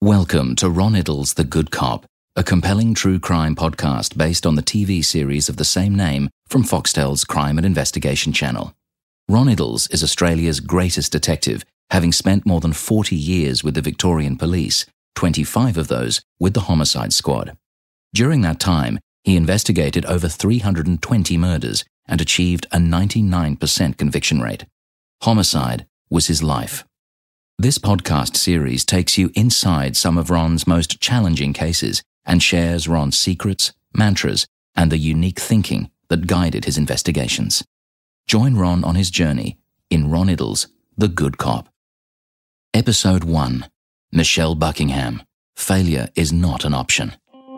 Welcome to Ron Iddle's The Good Cop, a compelling true crime podcast based on the TV series of the same name from Foxtel's Crime and Investigation channel. Ron Iddles is Australia's greatest detective, having spent more than 40 years with the Victorian Police, 25 of those with the Homicide Squad. During that time, he investigated over 320 murders and achieved a 99% conviction rate. Homicide was his life. This podcast series takes you inside some of Ron's most challenging cases and shares Ron's secrets, mantras, and the unique thinking that guided his investigations. Join Ron on his journey in Ron Iddle's The Good Cop. Episode 1. Michelle Buckingham. Failure is not an option.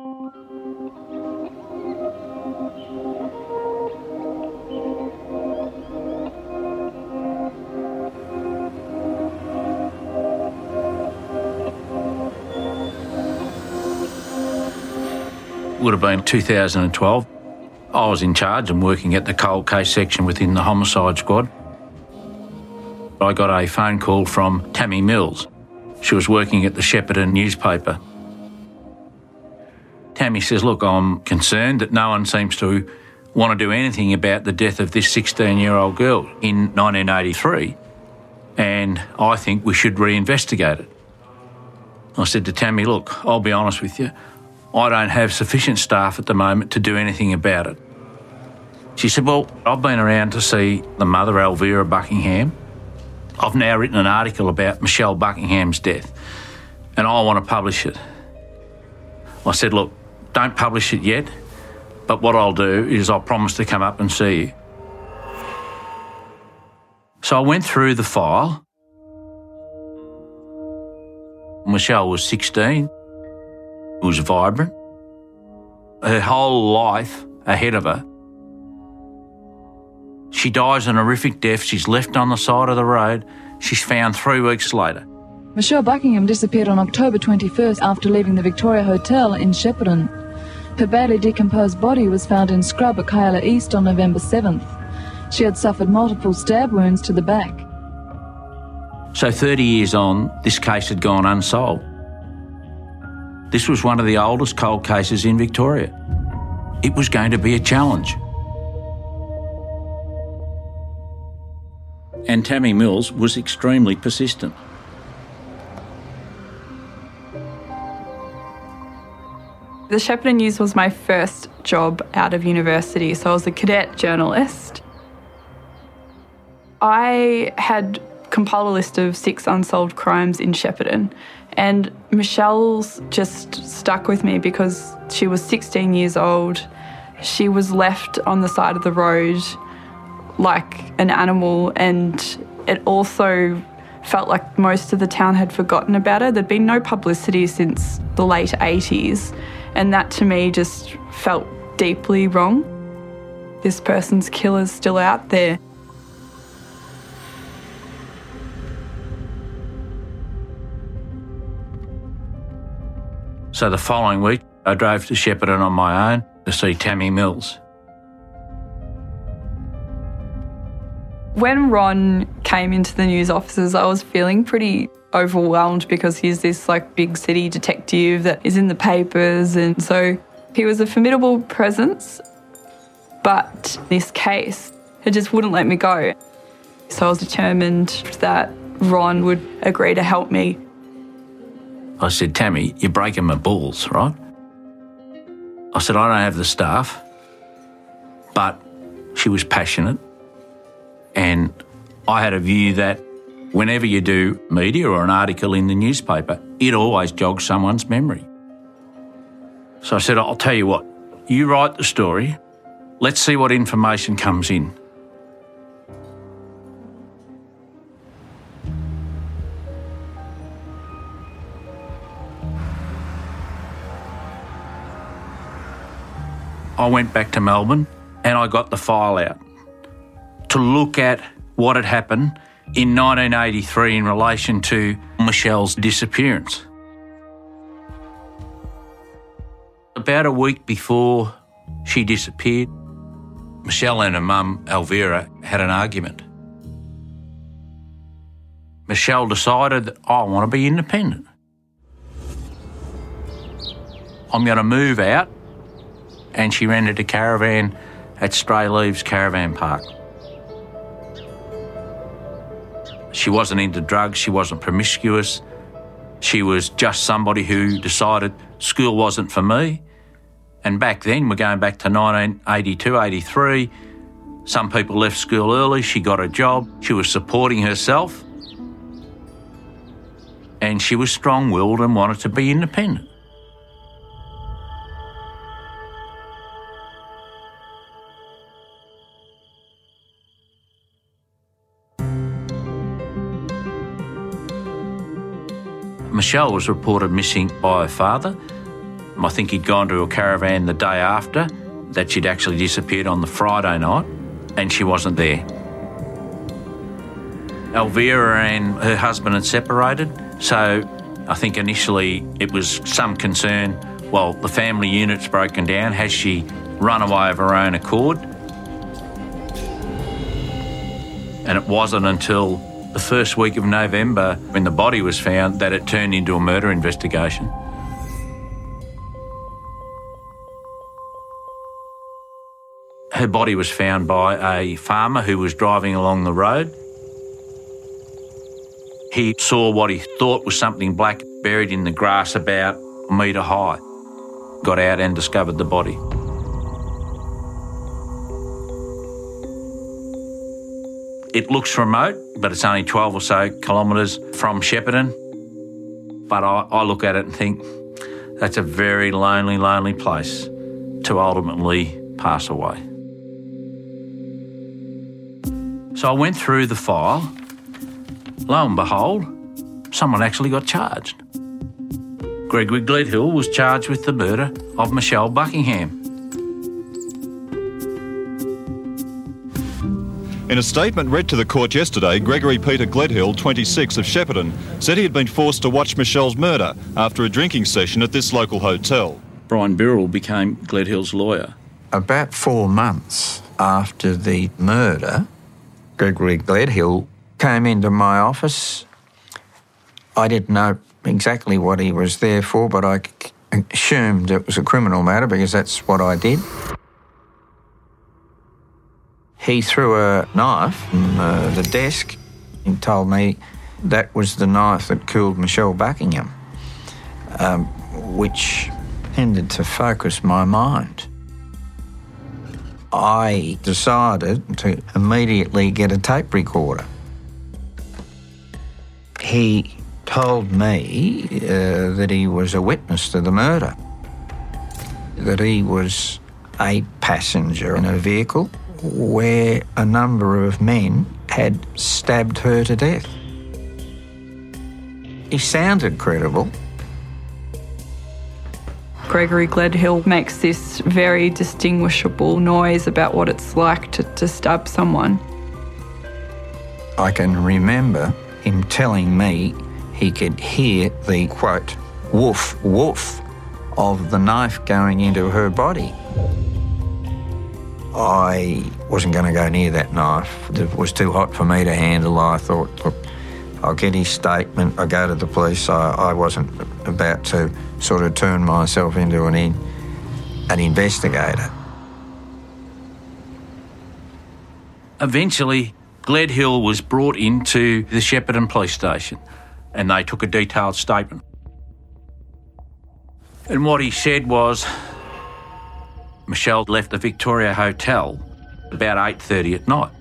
Would have been 2012. I was in charge and working at the cold case section within the Homicide Squad. I got a phone call from Tammy Mills. She was working at the Shepparton newspaper. Tammy says, look, I'm concerned that no one seems to want to do anything about the death of this 16-year-old girl in 1983, and I think we should reinvestigate it. I said to Tammy, look, I'll be honest with you, I don't have sufficient staff at the moment to do anything about it. She said, well, I've been around to see the mother, Elvira Buckingham. I've now written an article about Michelle Buckingham's death, and I want to publish it. I said, look, don't publish it yet, but what I'll do is I'll promise to come up and see you. So I went through the file. Michelle was 16. Was vibrant. Her whole life ahead of her. She dies an horrific death. She's left on the side of the road. She's found 3 weeks later. Michelle Buckingham disappeared on October 21st after leaving the Victoria Hotel in Shepparton. Her badly decomposed body was found in scrub at Kyalla East on November 7th. She had suffered multiple stab wounds to the back. So 30 years on, this case had gone unsolved. This was one of the oldest cold cases in Victoria. It was going to be a challenge. And Tammy Mills was extremely persistent. The Shepparton News was my first job out of university, so I was a cadet journalist. I had compiled a list of 6 unsolved crimes in Shepparton, and Michelle's just stuck with me because she was 16 years old. She was left on the side of the road like an animal, and it also felt like most of the town had forgotten about her. There'd been no publicity since the late 80s, and that to me just felt deeply wrong. This person's killer's still out there. So the following week, I drove to Shepparton on my own to see Tammy Mills. When Ron came into the news offices, I was feeling pretty overwhelmed because he's this big city detective that is in the papers, and so he was a formidable presence. But this case, it just wouldn't let me go. So I was determined that Ron would agree to help me. I said, Tammy, you're breaking my balls, right? I said, I don't have the staff, but she was passionate, and I had a view that whenever you do media or an article in the newspaper, it always jogs someone's memory. So I said, I'll tell you what, you write the story, let's see what information comes in. I went back to Melbourne and I got the file out to look at what had happened in 1983 in relation to Michelle's disappearance. About a week before she disappeared, Michelle and her mum, Elvira, had an argument. Michelle decided that I want to be independent. I'm going to move out, and she rented a caravan at Stray Leaves Caravan Park. She wasn't into drugs, she wasn't promiscuous. She was just somebody who decided school wasn't for me. And back then, we're going back to 1982, 83, some people left school early, she got a job, she was supporting herself, and she was strong-willed and wanted to be independent. Michelle was reported missing by her father. I think he'd gone to a caravan the day after, that she'd actually disappeared on the Friday night, and she wasn't there. Elvira and her husband had separated, so I think initially it was some concern, well, the family unit's broken down, has she run away of her own accord? And it wasn't until the first week of November, when the body was found, that it turned into a murder investigation. Her body was found by a farmer who was driving along the road. He saw what he thought was something black buried in the grass about a metre high. Got out and discovered the body. It looks remote, but it's only 12 or so kilometres from Shepparton. But I look at it and think that's a very lonely, lonely place to ultimately pass away. So I went through the file. Lo and behold, someone actually got charged. Gregory Gledhill was charged with the murder of Michelle Buckingham. In a statement read to the court yesterday, Gregory Peter Gledhill, 26, of Shepparton, said he had been forced to watch Michelle's murder after a drinking session at this local hotel. Brian Birrell became Gledhill's lawyer. About 4 months after the murder, Gregory Gledhill came into my office. I didn't know exactly what he was there for, but I assumed it was a criminal matter because that's what I did. He threw a knife on the desk and told me that was the knife that killed Michelle Buckingham, which tended to focus my mind. I decided to immediately get a tape recorder. He told me that he was a witness to the murder, that he was a passenger in a vehicle where a number of men had stabbed her to death. He sounded credible. Gregory Gledhill makes this very distinguishable noise about what it's like to stab someone. I can remember him telling me he could hear the, quote, woof, woof of the knife going into her body. I wasn't going to go near that knife. It was too hot for me to handle. I thought, look, I'll get his statement, I'll go to the police. I wasn't about to sort of turn myself into an investigator. Eventually, Gledhill was brought into the Shepparton police station and they took a detailed statement. And what he said was, Michelle left the Victoria Hotel about 8:30 at night.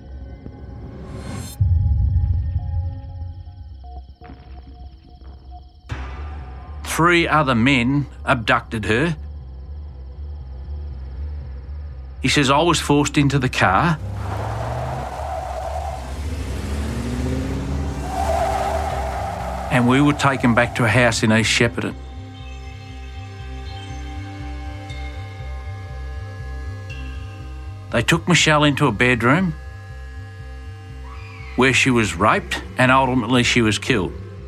Three other men abducted her. He says, I was forced into the car. And we were taken back to a house in East Shepparton. They took Michelle into a bedroom where she was raped and ultimately she was killed.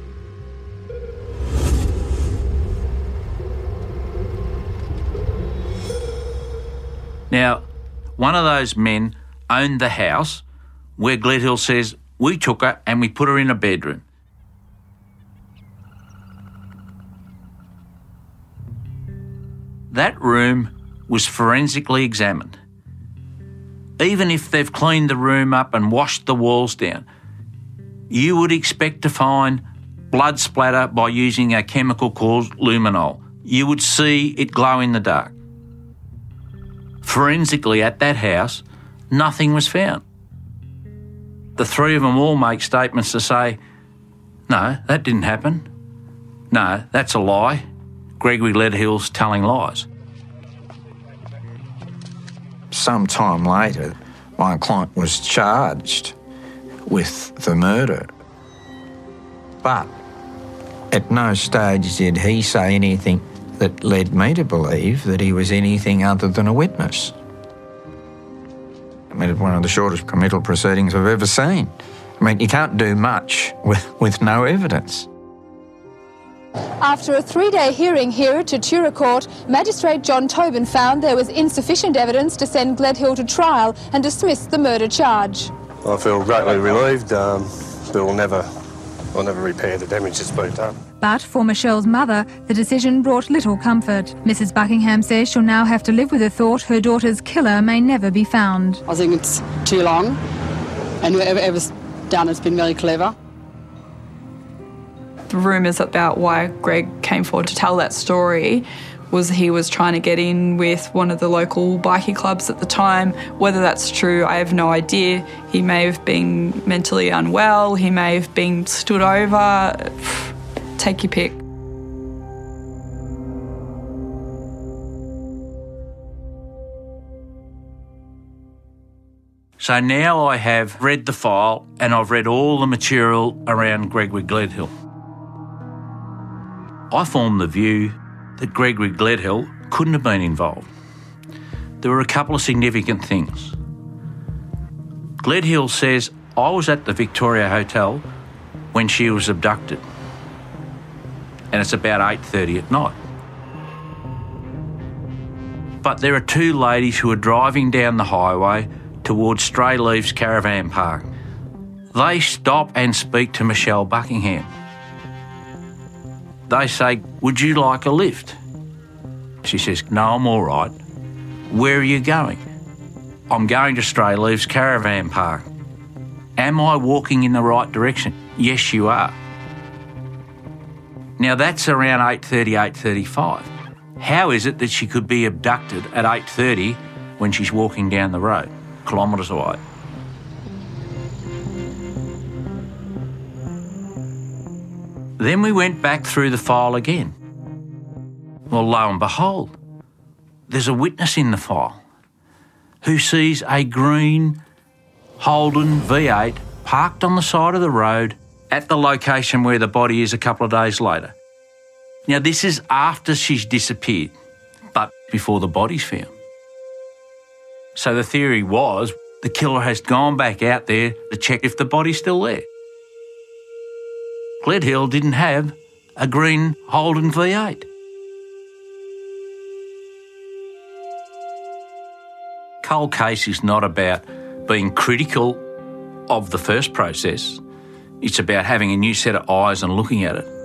Now, one of those men owned the house where Gledhill says, we took her and we put her in a bedroom. that room was forensically examined. Even if they've cleaned the room up and washed the walls down, you would expect to find blood splatter by using a chemical called luminol. You would see it glow in the dark. Forensically, at that house, nothing was found. The three of them all make statements to say, no, that didn't happen. No, that's a lie. Gregory Gledhill's telling lies. Some time later, my client was charged with the murder. But at no stage did he say anything that led me to believe that he was anything other than a witness. I mean, it's one of the shortest committal proceedings I've ever seen. I mean, you can't do much with no evidence. After a 3-day hearing here at Tatura Court, Magistrate John Tobin found there was insufficient evidence to send Gledhill to trial and dismissed the murder charge. I feel greatly relieved. We'll never repair the damage that's been done. But for Michelle's mother, the decision brought little comfort. Mrs. Buckingham says she'll now have to live with the thought her daughter's killer may never be found. I think it's too long, and whoever's done it's been very clever. The rumours about why Greg came forward to tell that story was he was trying to get in with one of the local bikie clubs at the time. Whether that's true, I have no idea. He may have been mentally unwell, he may have been stood over. Take your pick. So now I have read the file and I've read all the material around Gregory Gledhill. I formed the view that Gregory Gledhill couldn't have been involved. There were a couple of significant things. Gledhill says, I was at the Victoria Hotel when she was abducted, and it's about 8:30 at night. But there are two ladies who are driving down the highway towards Stray Leaves Caravan Park. They stop and speak to Michelle Buckingham. They say, would you like a lift? She says, no, I'm all right. Where are you going? I'm going to Stray Leaves Caravan Park. Am I walking in the right direction? Yes, you are. Now that's around 8:30, 8:35. How is it that she could be abducted at 8:30 when she's walking down the road, kilometres away? Then we went back through the file again. Well, lo and behold, there's a witness in the file who sees a green Holden V8 parked on the side of the road at the location where the body is a couple of days later. Now, this is after she's disappeared, but before the body's found. So the theory was the killer has gone back out there to check if the body's still there. Gledhill didn't have a green Holden V8. Cold case is not about being critical of the first process. It's about having a new set of eyes and looking at it.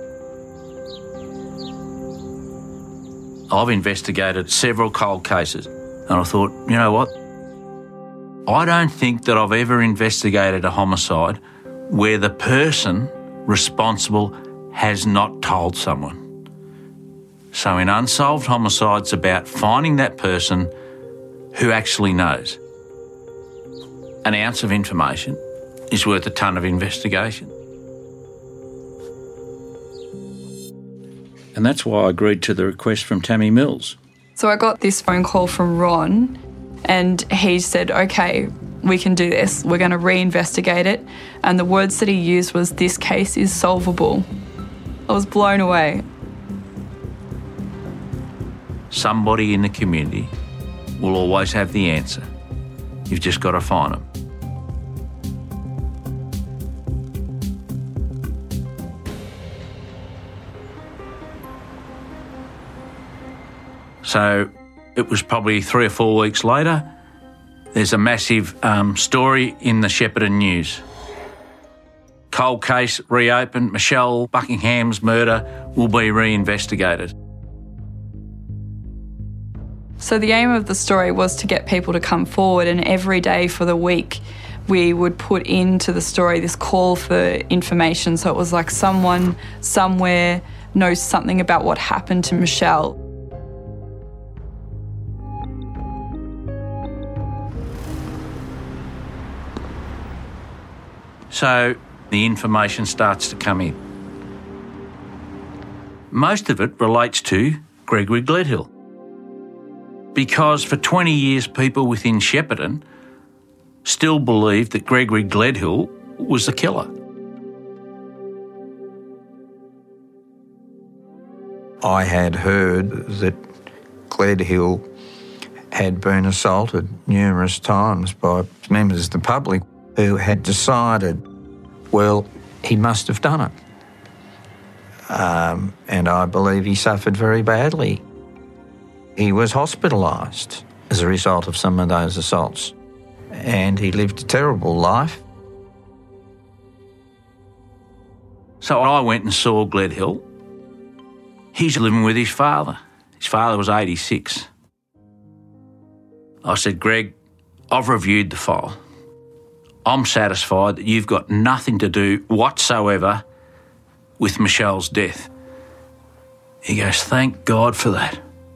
I've investigated several cold cases and I thought, you know what? I don't think that I've ever investigated a homicide where the person responsible has not told someone. So in unsolved homicides, about finding that person who actually knows. An ounce of information is worth a ton of investigation. And that's why I agreed to the request from Tammy Mills. So I got this phone call from Ron and he said, okay, we can do this. We're going to reinvestigate it. And the words that he used was, this case is solvable. I was blown away. Somebody in the community will always have the answer. You've just got to find them. So it was probably 3 or 4 weeks later. There's a massive story in the Shepparton News. Cold case reopened. Michelle Buckingham's murder will be reinvestigated. So the aim of the story was to get people to come forward, and every day for the week we would put into the story this call for information. So it was like someone somewhere knows something about what happened to Michelle. So the information starts to come in. Most of it relates to Gregory Gledhill, because for 20 years people within Shepparton still believed that Gregory Gledhill was the killer. I had heard that Gledhill had been assaulted numerous times by members of the public who had decided, well, he must have done it. And I believe he suffered very badly. He was hospitalised as a result of some of those assaults, and he lived a terrible life. So I went and saw Gledhill. He's living with his father. His father was 86. I said, Greg, I've reviewed the file. I'm satisfied that you've got nothing to do whatsoever with Michelle's death. He goes, thank God for that.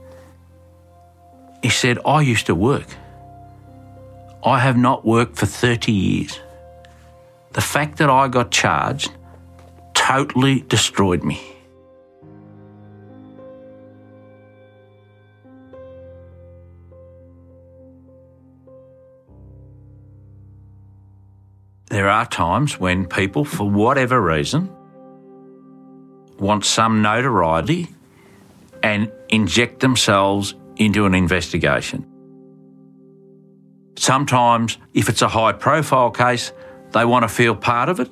He said, I used to work. I have not worked for 30 years. The fact that I got charged totally destroyed me. There are times when people, for whatever reason, want some notoriety and inject themselves into an investigation. Sometimes, if it's a high-profile case, they want to feel part of it.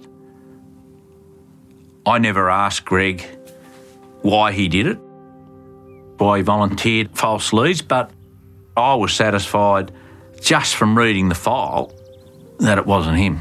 I never asked Greg why he did it, why he volunteered false leads, but I was satisfied just from reading the file that it wasn't him.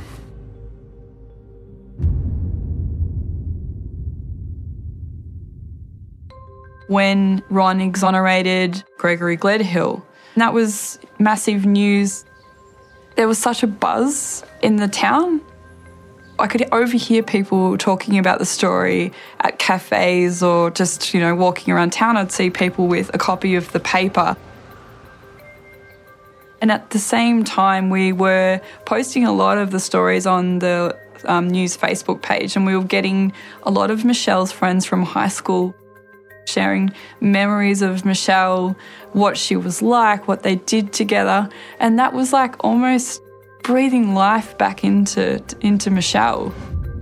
When Ron exonerated Gregory Gledhill, that was massive news. There was such a buzz in the town. I could overhear people talking about the story at cafes or just, walking around town. I'd see people with a copy of the paper. And at the same time, we were posting a lot of the stories on the news Facebook page, and we were getting a lot of Michelle's friends from high school sharing memories of Michelle, what she was like, what they did together. And that was like almost breathing life back into Michelle.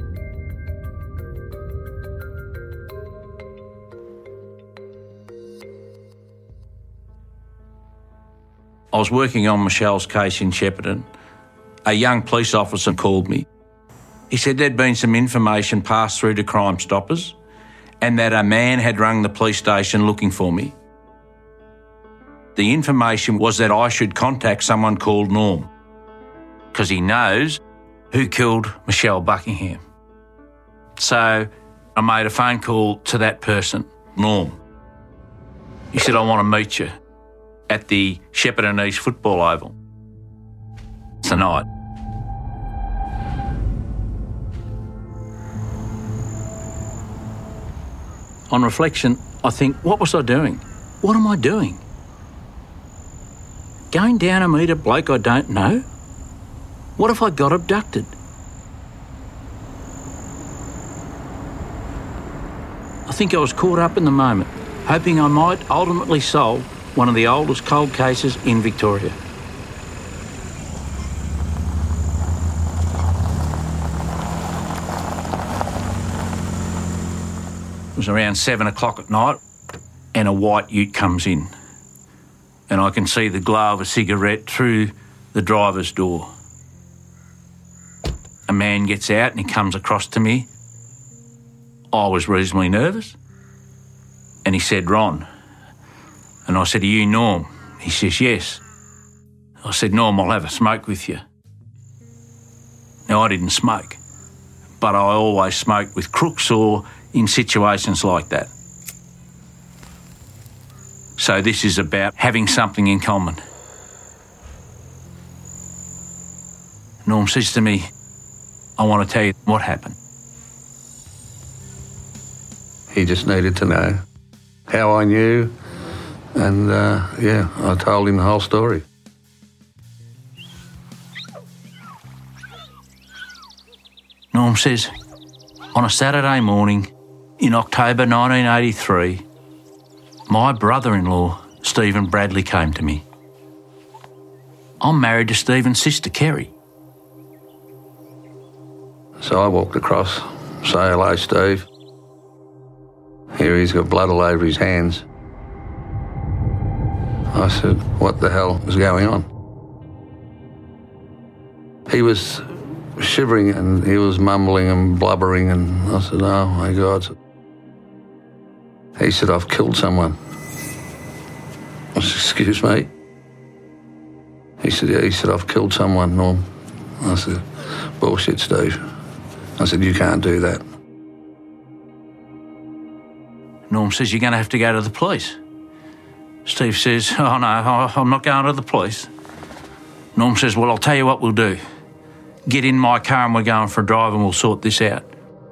I was working on Michelle's case in Shepparton. A young police officer called me. He said there'd been some information passed through to Crime Stoppers and that a man had rung the police station looking for me. The information was that I should contact someone called Norm, because he knows who killed Michelle Buckingham. So I made a phone call to that person, Norm. He said, I want to meet you at the Shepparton East Football Oval tonight. On reflection, I think, what was I doing? What am I doing? Going down to meet a bloke I don't know? What if I got abducted? I think I was caught up in the moment, hoping I might ultimately solve one of the oldest cold cases in Victoria. It was around 7 o'clock at night and a white ute comes in, and I can see the glow of a cigarette through the driver's door. A man gets out and he comes across to me. I was reasonably nervous, and he said, Ron. And I said, are you Norm? He says, yes. I said, Norm, I'll have a smoke with you. Now, I didn't smoke, but I always smoked with crooks or in situations like that. So this is about having something in common. Norm says to me, I want to tell you what happened. He just needed to know how I knew, and I told him the whole story. Norm says, on a Saturday morning in October 1983, my brother-in-law, Stephen Bradley, came to me. I'm married to Stephen's sister, Kerry. So I walked across, say hello, Steve. Here he's got blood all over his hands. I said, what the hell is going on? He was shivering and he was mumbling and blubbering, and I said, oh my God. He said, I've killed someone. I said, excuse me? He said, yeah. He said, I've killed someone, Norm. I said, bullshit, Steve. I said, you can't do that. Norm says, you're going to have to go to the police. Steve says, oh no, I'm not going to the police. Norm says, well, I'll tell you what we'll do. Get in my car and we're going for a drive and we'll sort this out.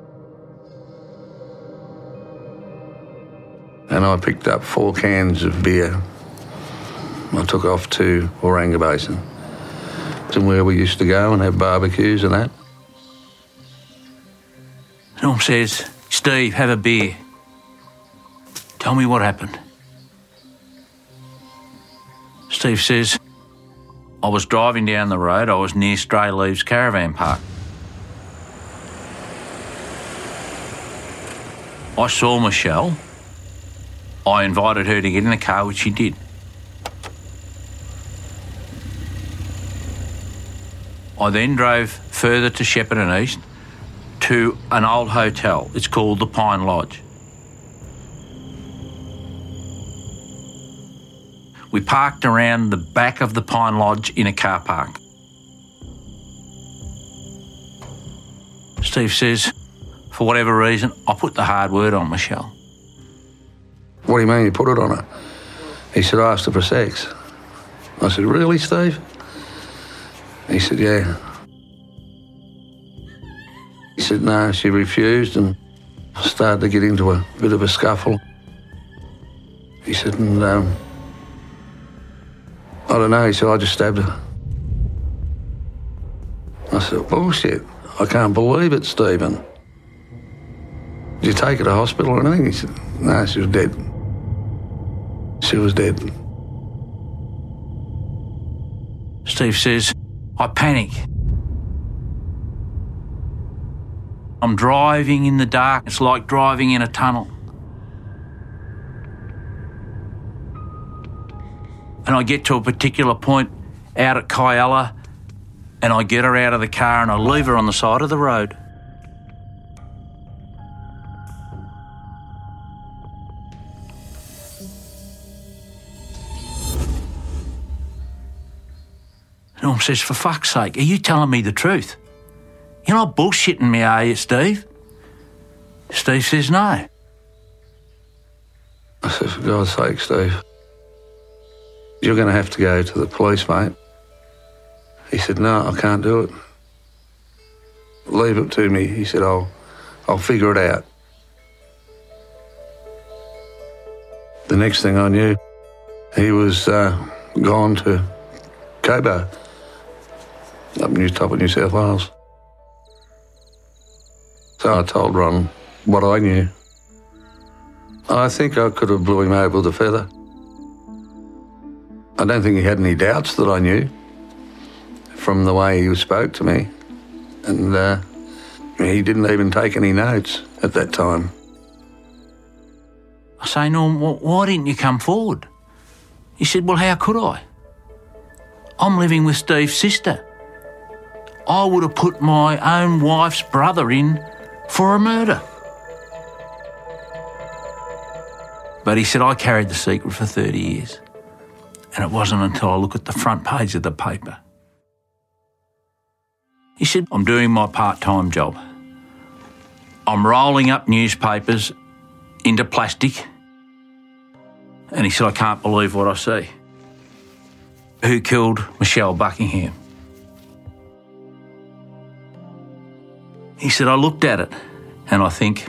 And I picked up 4 cans of beer. I took off to Waranga Basin, to where we used to go and have barbecues and that. Norm says, Steve, have a beer. Tell me what happened. Steve says, I was driving down the road. I was near Stray Leaves Caravan Park. I saw Michelle. I invited her to get in the car, which she did. I then drove further to Shepparton East to an old hotel. It's called the Pine Lodge. We parked around the back of the Pine Lodge in a car park. Steve says, for whatever reason, I put the hard word on Michelle. What do you mean you put it on her? He said, I asked her for sex. I said, really, Steve? He said, yeah. He said, no, she refused and started to get into a bit of a scuffle. He said, and I don't know, he said, I just stabbed her. I said, bullshit. I can't believe it, Stephen. Did you take her to hospital or anything? He said, no, she was dead. She was dead. Steve says, I panic. I'm driving in the dark. It's like driving in a tunnel. And I get to a particular point out at Kyalla and I get her out of the car and I leave her on the side of the road. Norm says, for fuck's sake, are you telling me the truth? You're not bullshitting me, are you, Steve? Steve says, no. I said, for God's sake, Steve, you're going to have to go to the police, mate. He said, no, I can't do it. Leave it to me. He said, I'll figure it out. The next thing I knew, he was gone to Cobo, up near top of New South Wales. So I told Ron what I knew. I think I could have blew him over with a feather. I don't think he had any doubts that I knew from the way he spoke to me. And he didn't even take any notes at that time. I say, Norm, why didn't you come forward? He said, well, how could I? I'm living with Steve's sister. I would have put my own wife's brother in for a murder. But he said, I carried the secret for 30 years. And it wasn't until I looked at the front page of the paper. He said, I'm doing my part-time job. I'm rolling up newspapers into plastic And he said, I can't believe what I see. Who killed Michelle Buckingham? He said, I looked at it and I think,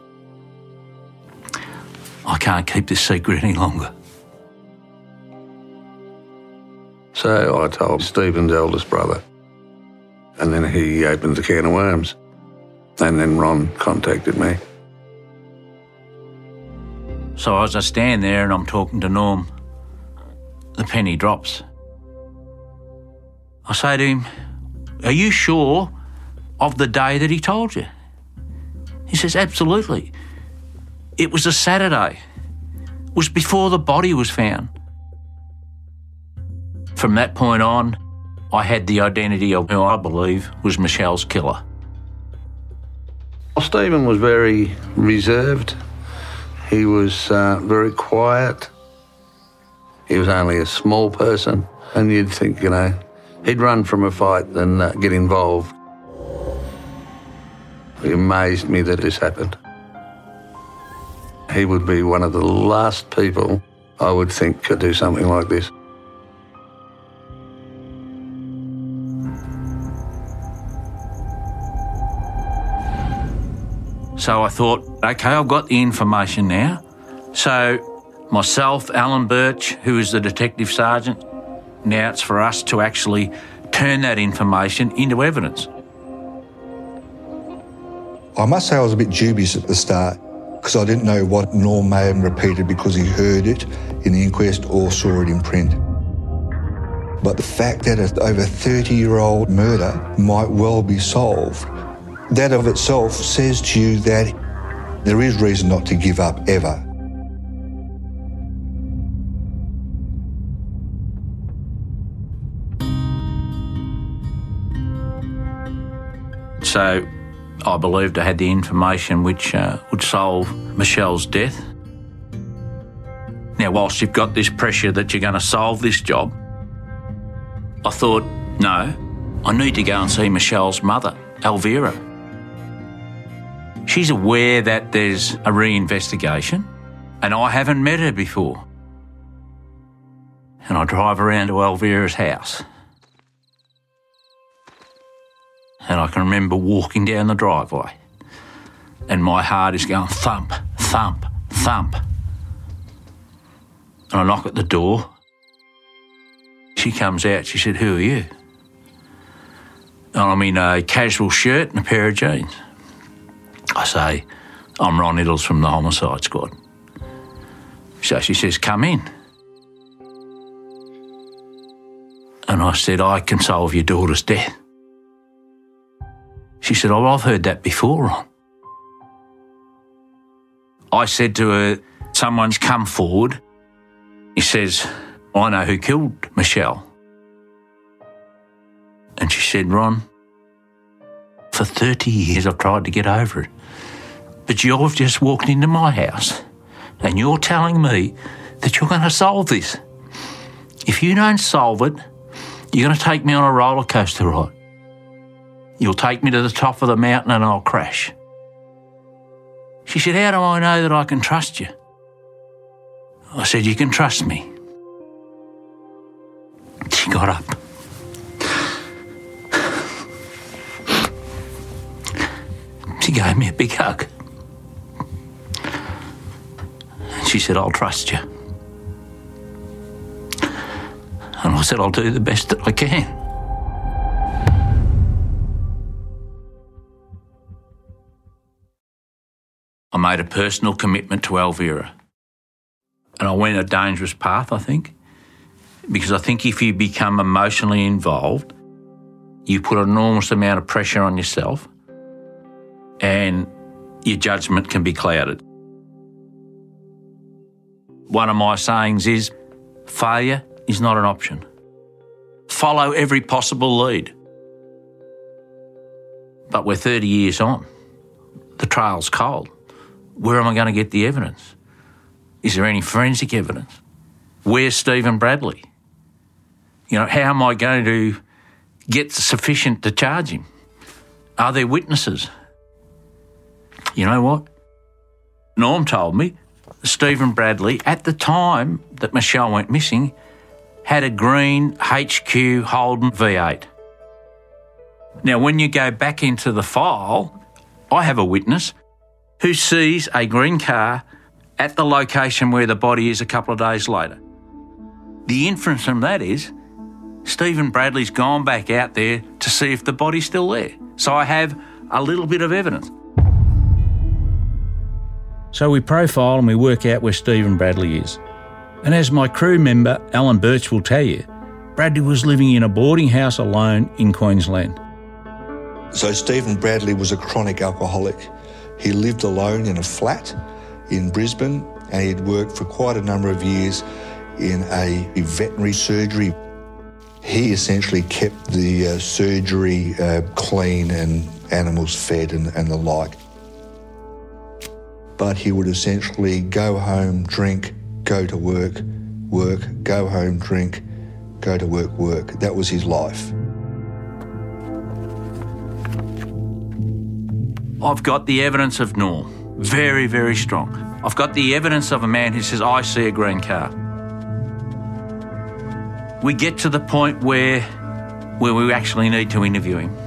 I can't keep this secret any longer. So I told Stephen's eldest brother, and then he opened the can of worms. And then Ron contacted me. So as I stand there and I'm talking to Norm, the penny drops. I say to him, are you sure of the day that he told you? He says, absolutely. It was a Saturday. It was before the body was found. From that point on, I had the identity of who I believe was Michelle's killer. Well, Stephen was very reserved. He was very quiet. He was only a small person, and you'd think, he'd run from a fight than get involved. It amazed me that this happened. He would be one of the last people I would think could do something like this. So I thought, okay, I've got the information now. So myself, Alan Birch, who is the detective sergeant, now it's for us to actually turn that information into evidence. I must say I was a bit dubious at the start because I didn't know what Norm may have repeated because he heard it in the inquest or saw it in print. But the fact that an over 30-year-old murder might well be solved, that of itself says to you that there is reason not to give up ever. So I believed I had the information which would solve Michelle's death. Now, whilst you've got this pressure that you're going to solve this job, I thought, no, I need to go and see Michelle's mother, Elvira. She's aware that there's a reinvestigation and I haven't met her before. And I drive around to Elvira's house. And I can remember walking down the driveway and my heart is going thump, thump, thump. And I knock at the door. She comes out, she said, who are you? And I'm in a casual shirt and a pair of jeans. I say, I'm Ron Iddles from the Homicide Squad. So she says, come in. And I said, I can solve your daughter's death. She said, oh, I've heard that before, Ron. I said to her, someone's come forward. He says, I know who killed Michelle. And she said, Ron, for 30 years I've tried to get over it. But you've just walked into my house and you're telling me that you're going to solve this. If you don't solve it, you're going to take me on a roller coaster ride. You'll take me to the top of the mountain and I'll crash. She said, how do I know that I can trust you? I said, you can trust me. She got up. She gave me a big hug. She said, I'll trust you. And I said, I'll do the best that I can. I made a personal commitment to Elvira. And I went a dangerous path, I think, because I think if you become emotionally involved, you put an enormous amount of pressure on yourself and your judgment can be clouded. One of my sayings is, failure is not an option. Follow every possible lead. But we're 30 years on. The trail's cold. Where am I going to get the evidence? Is there any forensic evidence? Where's Stephen Bradley? How am I going to get sufficient to charge him? Are there witnesses? You know what? Norm told me Stephen Bradley, at the time that Michelle went missing, had a green HQ Holden V8. Now, when you go back into the file, I have a witness who sees a green car at the location where the body is a couple of days later. The inference from that is Stephen Bradley's gone back out there to see if the body's still there. So I have a little bit of evidence. So we profile and we work out where Stephen Bradley is. And as my crew member Alan Birch will tell you, Bradley was living in a boarding house alone in Queensland. So Stephen Bradley was a chronic alcoholic. He lived alone in a flat in Brisbane, and he'd worked for quite a number of years in a veterinary surgery. He essentially kept the surgery clean and animals fed and the like. But he would essentially go home, drink, go to work, work, go home, drink, go to work, work. That was his life. I've got the evidence of Norm, very, very strong. I've got the evidence of a man who says, I see a green car. We get to the point where we actually need to interview him.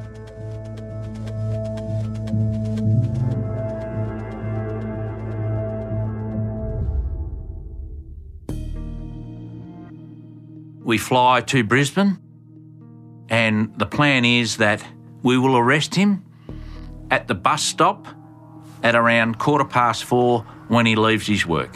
We fly to Brisbane, and the plan is that we will arrest him at the bus stop at around 4:15 when he leaves his work.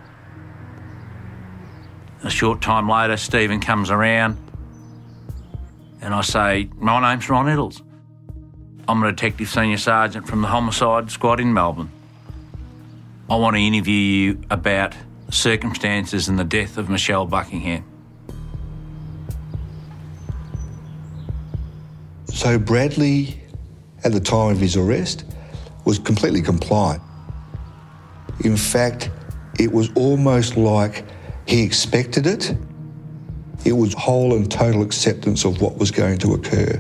A short time later, Stephen comes around and I say, my name's Ron Eddles. I'm a Detective Senior Sergeant from the Homicide Squad in Melbourne. I want to interview you about the circumstances and the death of Michelle Buckingham. So Bradley, at the time of his arrest, was completely compliant. In fact, it was almost like he expected it. It was whole and total acceptance of what was going to occur.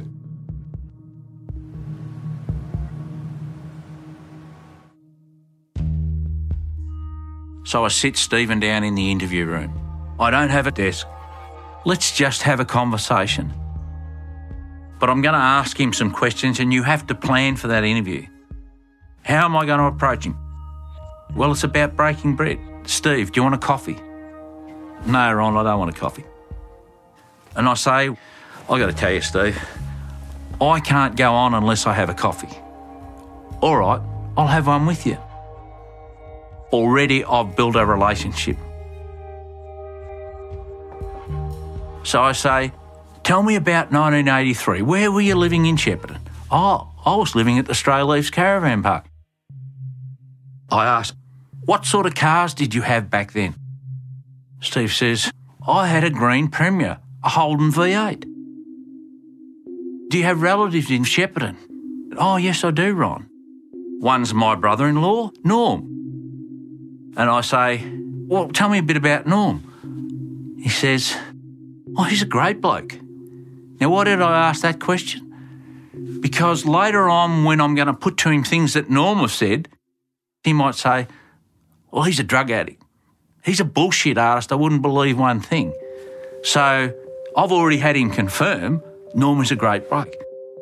So I sit Stephen down in the interview room. I don't have a desk. Let's just have a conversation. But I'm going to ask him some questions and you have to plan for that interview. How am I going to approach him? Well, it's about breaking bread. Steve, do you want a coffee? No, Ron, I don't want a coffee. And I say, I've got to tell you, Steve, I can't go on unless I have a coffee. All right, I'll have one with you. Already I've built a relationship. So I say, tell me about 1983. Where were you living in Shepparton? Oh, I was living at the Stray Leaves Caravan Park. I asked, what sort of cars did you have back then? Steve says, I had a green Premier, a Holden V8. Do you have relatives in Shepparton? Oh, yes, I do, Ron. One's my brother-in-law, Norm. And I say, well, tell me a bit about Norm. He says, oh, he's a great bloke. Now, why did I ask that question? Because later on, when I'm going to put to him things that Norm have said, he might say, well, he's a drug addict. He's a bullshit artist. I wouldn't believe one thing. So I've already had him confirm Norm is a great bloke.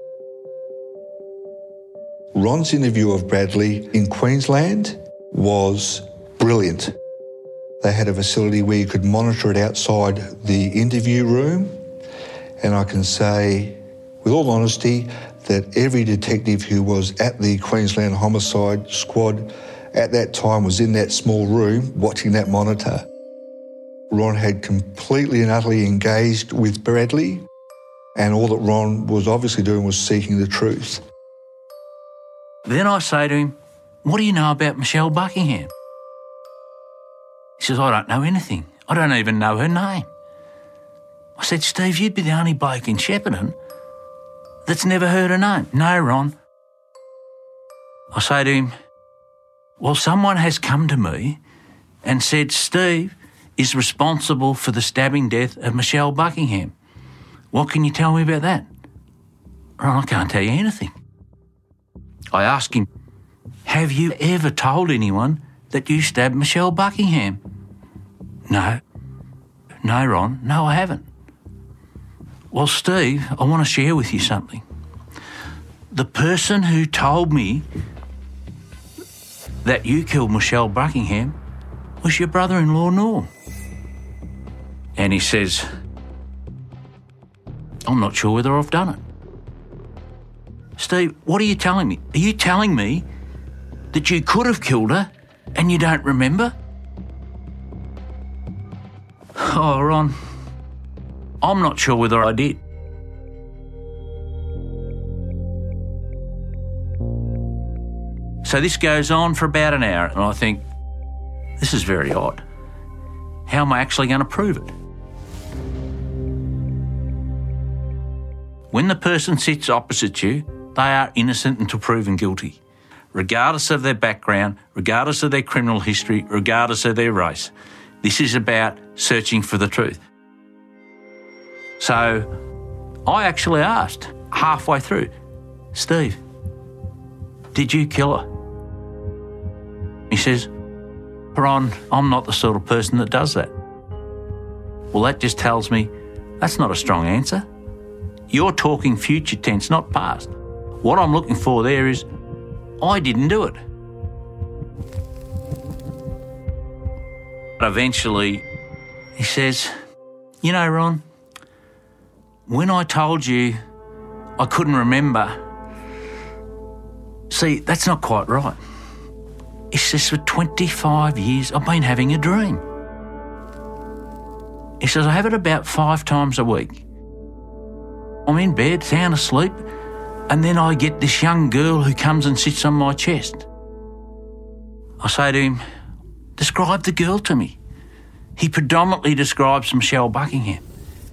Ron's interview of Bradley in Queensland was brilliant. They had a facility where you could monitor it outside the interview room, and I can say, with all honesty, that every detective who was at the Queensland Homicide Squad at that time was in that small room watching that monitor. Ron had completely and utterly engaged with Bradley, and all that Ron was obviously doing was seeking the truth. Then I say to him, what do you know about Michelle Buckingham? He says, I don't know anything. I don't even know her name. I said, Steve, you'd be the only bloke in Shepparton that's never heard her name. No, Ron. I say to him, well, someone has come to me and said Steve is responsible for the stabbing death of Michelle Buckingham. What can you tell me about that? Ron, I can't tell you anything. I ask him, have you ever told anyone that you stabbed Michelle Buckingham? No, Ron, no, I haven't. Well, Steve, I want to share with you something. The person who told me that you killed Michelle Buckingham was your brother-in-law, Norm. And he says, I'm not sure whether I've done it. Steve, what are you telling me? Are you telling me that you could have killed her and you don't remember? Oh, Ron, I'm not sure whether I did. So this goes on for about an hour, and I think, this is very odd. How am I actually going to prove it? When the person sits opposite you, they are innocent until proven guilty, regardless of their background, regardless of their criminal history, regardless of their race. This is about searching for the truth. So I actually asked halfway through, Steve, did you kill her? He says, Ron, I'm not the sort of person that does that. Well, that just tells me that's not a strong answer. You're talking future tense, not past. What I'm looking for there is, I didn't do it. But eventually, he says, you know, Ron, when I told you I couldn't remember, see, that's not quite right. He says, for 25 years, I've been having a dream. He says, I have it about 5 times a week. I'm in bed, sound asleep, and then I get this young girl who comes and sits on my chest. I say to him, describe the girl to me. He predominantly describes Michelle Buckingham.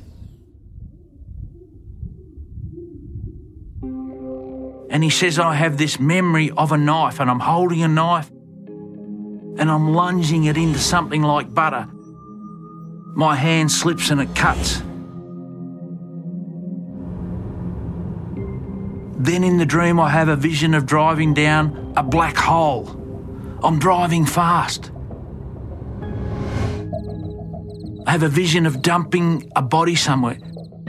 And he says, I have this memory of a knife, and I'm holding a knife and I'm lunging it into something like butter. My hand slips and it cuts. Then in the dream I have a vision of driving down a black hole. I'm driving fast. I have a vision of dumping a body somewhere.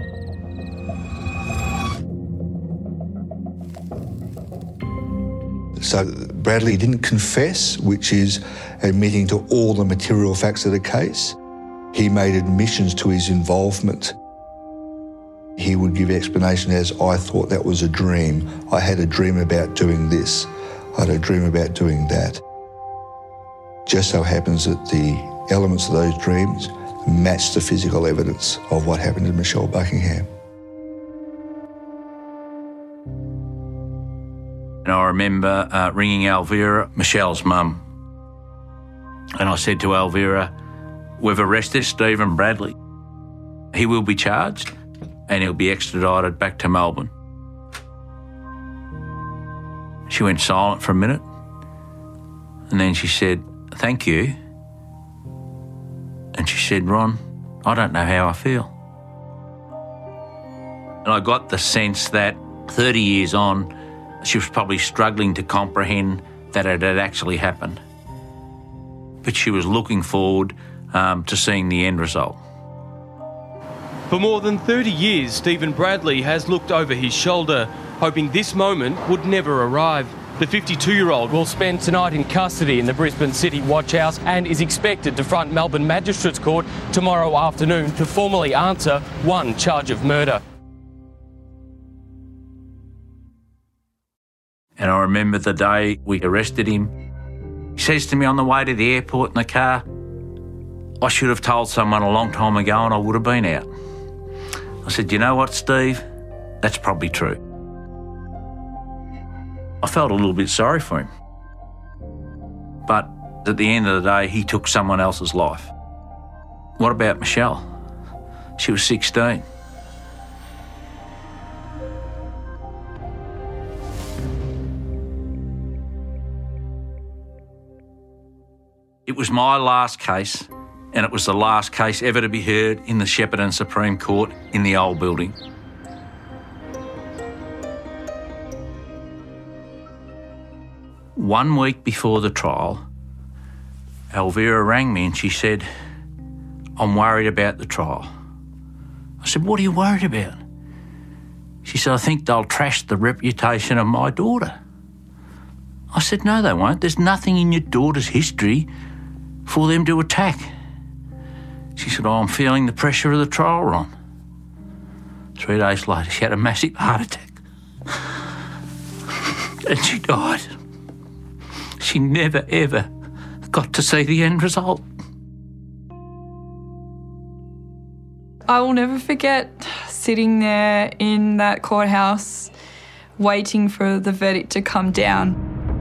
So Bradley didn't confess, which is admitting to all the material facts of the case. He made admissions to his involvement. He would give explanation as, I thought that was a dream. I had a dream about doing this. I had a dream about doing that. Just so happens that the elements of those dreams match the physical evidence of what happened to Michelle Buckingham. And I remember ringing Elvira, Michelle's mum, and I said to Elvira, we've arrested Stephen Bradley. He will be charged and he'll be extradited back to Melbourne. She went silent for a minute and then she said, thank you. And she said, Ron, I don't know how I feel. And I got the sense that 30 years on, she was probably struggling to comprehend that it had actually happened. But she was looking forward to seeing the end result. For more than 30 years, Stephen Bradley has looked over his shoulder, hoping this moment would never arrive. The 52-year-old will spend tonight in custody in the Brisbane City Watch House and is expected to front Melbourne Magistrates Court tomorrow afternoon to formally answer one charge of murder. And I remember the day we arrested him. He says to me on the way to the airport in the car, I should have told someone a long time ago and I would have been out. I said, you know what, Steve? That's probably true. I felt a little bit sorry for him. But at the end of the day, he took someone else's life. What about Michelle? She was 16. It was my last case, and it was the last case ever to be heard in the Shepparton Supreme Court in the old building. One week before the trial, Elvira rang me and she said, I'm worried about the trial. I said, what are you worried about? She said, I think they'll trash the reputation of my daughter. I said, no, they won't. There's nothing in your daughter's history for them to attack. She said, I'm feeling the pressure of the trial, Ron. 3 days later, she had a massive heart attack. And she died. She never, ever got to see the end result. I will never forget sitting there in that courthouse waiting for the verdict to come down.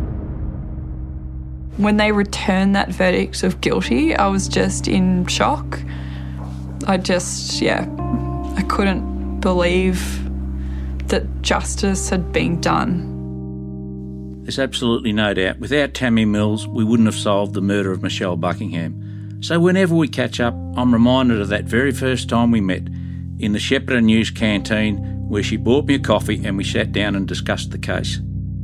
When they returned that verdict of guilty, I was just in shock. I couldn't believe that justice had been done. There's absolutely no doubt. Without Tammy Mills, we wouldn't have solved the murder of Michelle Buckingham. So whenever we catch up, I'm reminded of that very first time we met in the Shepparton News canteen where she bought me a coffee and we sat down and discussed the case.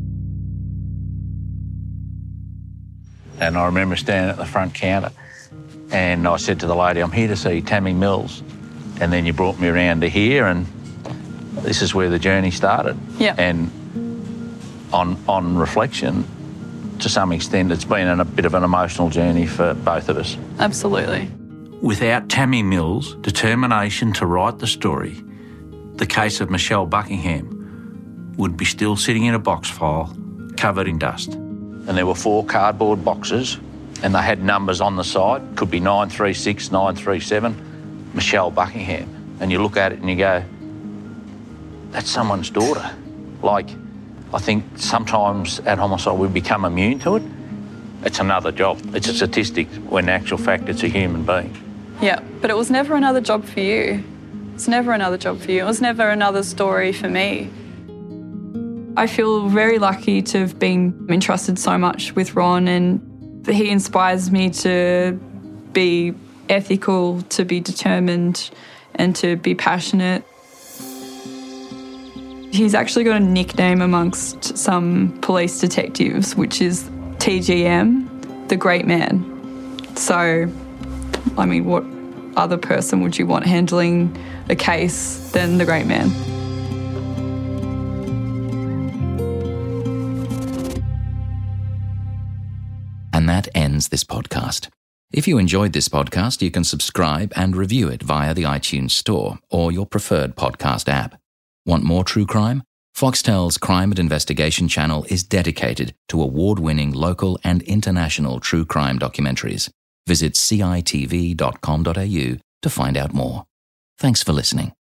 And I remember standing at the front counter and I said to the lady, I'm here to see Tammy Mills. And then you brought me around to here and this is where the journey started. Yeah. And on reflection, to some extent, it's been a bit of an emotional journey for both of us. Absolutely. Without Tammy Mills' determination to write the story, the case of Michelle Buckingham would be still sitting in a box file covered in dust. And there were 4 cardboard boxes and they had numbers on the side. Could be 936, 937, Michelle Buckingham. And you look at it and you go, that's someone's daughter. Like, I think sometimes at homicide we become immune to it. It's another job. It's a statistic when in actual fact it's a human being. Yeah, but it was never another job for you. It's never another job for you. It was never another story for me. I feel very lucky to have been entrusted so much with Ron, and he inspires me to be ethical, to be determined and to be passionate. He's actually got a nickname amongst some police detectives, which is TGM, the Great Man. So, I mean, what other person would you want handling a case than the Great Man? And that ends this podcast. If you enjoyed this podcast, you can subscribe and review it via the iTunes Store or your preferred podcast app. Want more true crime? Foxtel's Crime and Investigation channel is dedicated to award-winning local and international true crime documentaries. Visit citv.com.au to find out more. Thanks for listening.